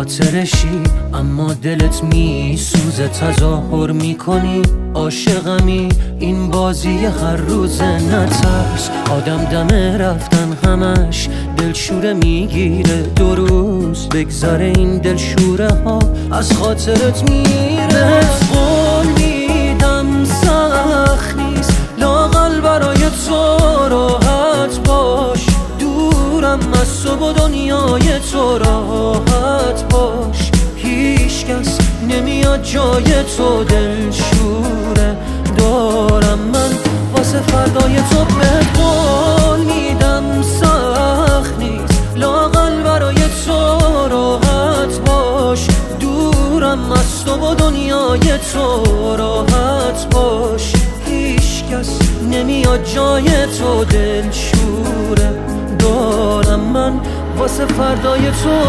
خاطرشی اما دلت میسوزه، تظاهر میکنی عاشقمی، این بازی هر روزه. نترس آدم دم رفتن همش دلشوره میگیره، 2 روز بگذره این دلشوره ها از خاطرت میره. قول میدم سخت نیست لااقل برای تو راحت باش، دورم از تو و دنیای تو راحت باش، هیچ کس نمیاد جای تو دلشوره دارم من واسه فردای تو. بهت قول میدم سخت نیست لااقل برای تو راحت باش، دورم از تو و دنیای تو راحت باش، هیچ کس نمیاد جای تو دلشوره دارم من واسه فردای تو.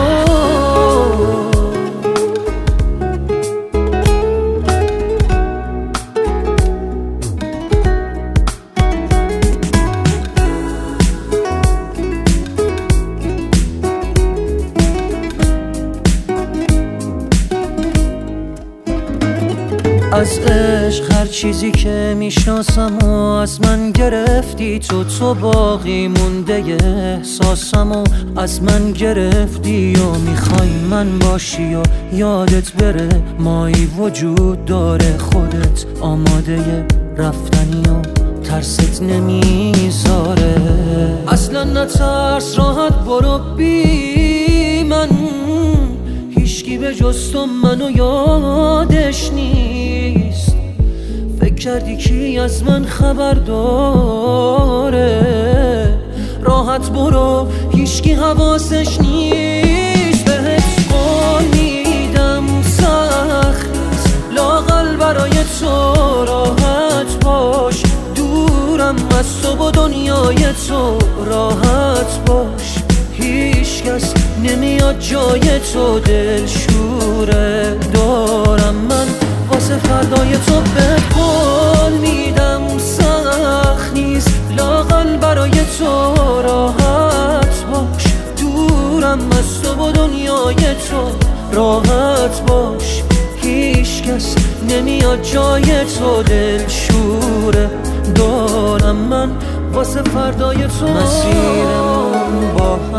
از عشق هر چیزی که میشناسم و از من گرفتی تو باقی مونده احساسم و از من گرفتی و میخوای من باشی و یادت بره مایی وجود داره، خودت آماده رفتنی و ترست نمیذاره. اصلا نترس راحت برو بی من، هیچکی به جز تو منو یادش نیست. فکر کردی کی از من خبر داره، راحت برو هیچکی حواسش نیست. بهت قول میدم سخت نیست لااقل برای تو راحت باش، دورم از تو و دنیای تو راحت باش، هیچ کس نمیاد جای تو دلشوره دارم من واسه فردای تو. بهت قول میدم سخت نیست لااقل برای تو راحت باش، دورم از تو و دنیای تو راحت باش، هیچ کس نمیاد جای تو دلشوره دارم من واسه فردای تو. مسیرمون با